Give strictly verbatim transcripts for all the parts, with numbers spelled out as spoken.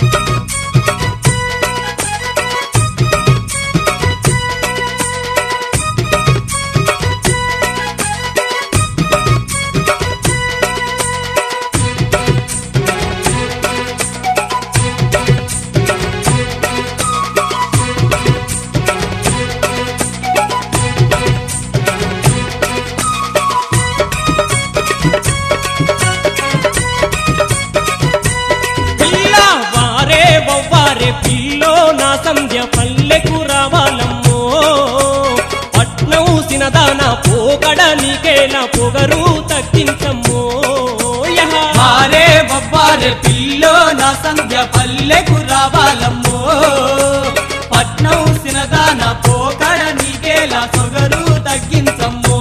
pillow నా సంధ్య పల్లెకు రావాలమ్మో పట్నం సినదాన పోకడ నీకేలా పొగరు తగ్గించమ్మో వారే బొవ్వారే పిల్లో నా సంధ్య పల్లెకు రావాలమ్మో పట్నం సినదాన పోకడ నీకేలా పొగరు తగ్గించమ్మో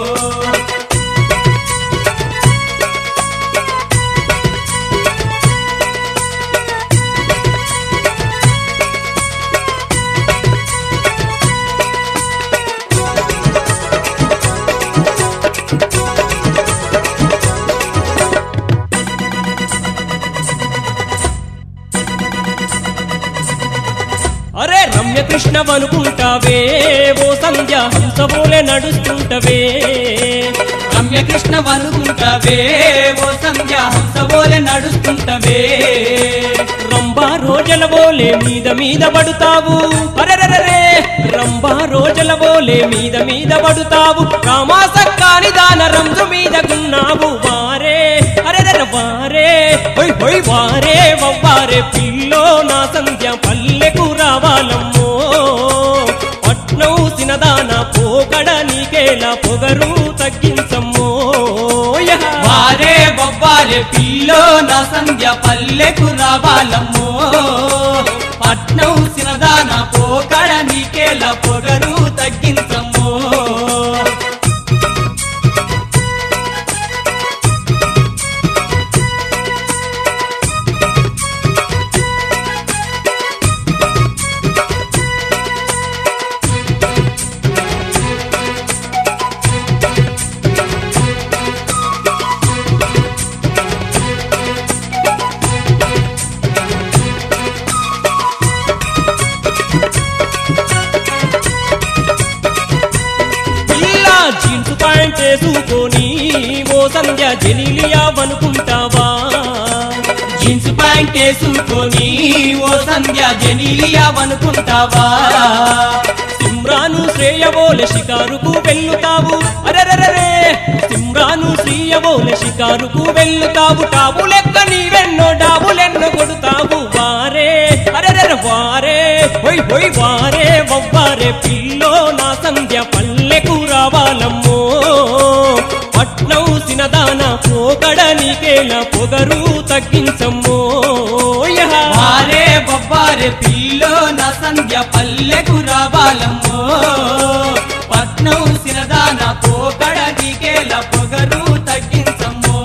అరే రమ్య కృష్ణవనుకుంటావే ఓ సంధ్య హంసబోలే నడుస్తుంటవే రమ్య కృష్ణవనుకుంటావే ఓ సంధ్య హంసబోలే నడుస్తుంటవే రంబా రోజల బోలే మీద మీద పడుతావు అరెరరే రంబా రోజల బోలే మీద మీద పడుతావు రామాసక్కాని దాన రంజు మీద గున్నావు వారే అరెరర వారే హొయ్ హొయ్ వారే వవ్వారే పిల్లో నా సంధ్య పల్లెకు రావాలమ్మో పట్నం సినదాన పోకడ నీకేలా పొగరు తగ్గించమ్మో వారే బొవ్వారే పిల్లో నా సంధ్య పల్లెకు రావాలమ్మో పట్నం సినదాన పోకడ నీకేలా పొగరు తగ్గించమ్మో జీన్స్ ప్యాంట్ వేసుకొని ఓ సంధ్య జెనీలియావనుకుంటావా జీన్స్ ప్యాంట్ వేసుకొని ఓ సంధ్య జెనీలియావనుకుంటావా సిమ్రాను శ్రేయబోలే షికారుకు వెళ్లుతావు అరెరరే సిమ్రాను శ్రీయబోలే షికారుకు వెళ్లుతావు టాబు లెక్క నీవెన్నో డాబులెన్నో కొడుతావు వారే అరెరర వారే హొయ్ హొయ్ వారే వవ్వారే పిల్లో నా సంధ్య పల్లెకు రావాలమ్మో పట్నం సినదాన పోకడ నీకేలా పొగరు తగ్గించమ్మో వారే బొవ్వారే పిల్లో నా సంధ్య పల్లెకు రావాలమ్మో పట్నం సినదాన పోకడ నీకేలా పొగరు తగ్గించమ్మో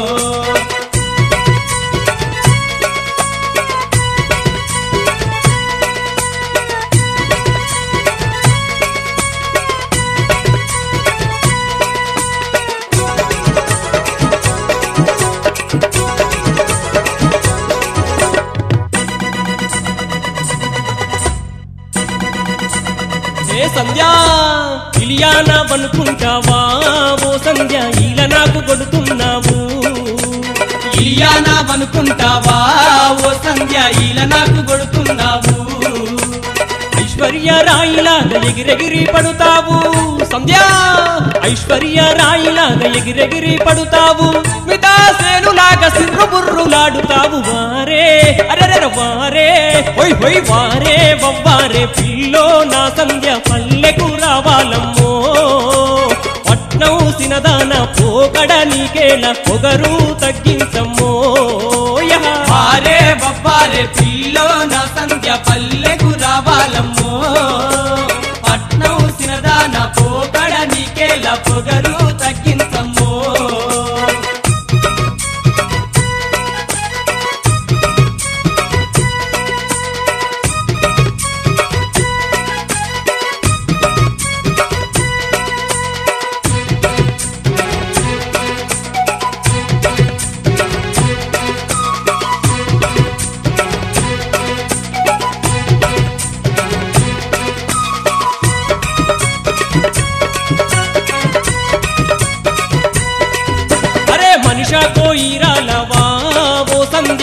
ఏ సంధ్య ఇలియానావనుకుంటావా ఓ సంధ్య ఈల నాకు కొడుతున్నావు ఇలియానావనుకుంటావా ఓ సంధ్య ఈల నాకు కొడుతున్నావు ఐశ్వర్య రాయిలాగా ఎగిరెగిరి పడుతావు సంధ్య ఐశ్వర్య రాయిలాగా ఎగిరెగిరి పడుతావు మితాసేనులాగా సిర్రు బుర్రులాడుతావు వారే అరెర వారే హొయ్ హొయ్ వారే వవ్వారే పిల్లో నా సంధ్య పల్లెకు రావాలమ్మో పట్నం సినదాన పోకడ నీకేలా పొగరు తగ్గించమ్మో వారే బొవ్వారే పిల్లో నా సంధ్య పల్లెకు రావాలమ్మో పట్నం సినదాన పోకడ నీకేలా పొగరు తగ్గించమ్మో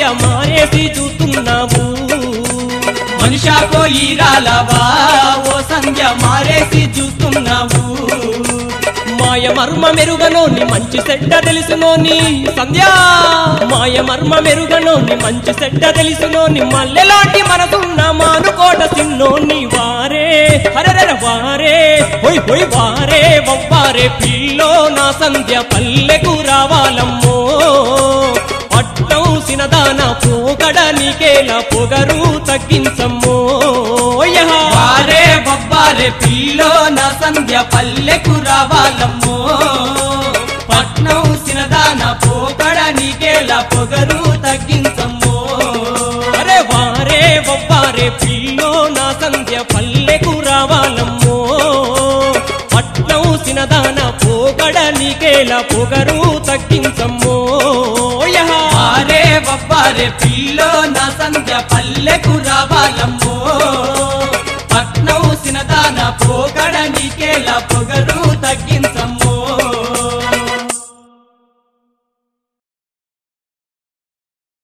మారేసి చూస్తున్నావు మనిషా పోయిరాలవా ఓ సంధ్య మారేసి చూస్తున్నావు మాయ మర్మ మెరుగనోని మంచి సెడ్డ తెలుసునోని సంధ్య మాయ మర్మ మెరుగనోని మంచి సెడ్డ తెలుసునోని మల్లెలాంటి మనసున్న మానుకోట సిన్నోని వారే హరర వారే హొయ్ హొయ్ వారే వవ్వారే పిల్లో నా సంధ్య పల్లెకు రావాలమ్మో పట్టం సినదాన పోగడ నీకేలా పొగరు తగ్గించమ్మో వారే బొబ్బారే పిల్లో నా సంధ్య పల్లెకు రావాలమ్మో పట్నం సినదాన పోకడ నీకేలా పొగరు తగ్గించమ్మో అరే వారే వవ్వారే పిల్లో నా సంధ్య పల్లెకు రావాలమ్మో పట్నం సినదాన పోగడ నీకేలా పొగరు తగ్గించమ్మో వారే బొబ్బారే పిల్లో నా సంధ్య పల్లెకు రావాలమ్మో పట్నం సినదాన పోకడ నీకేలా పొగరు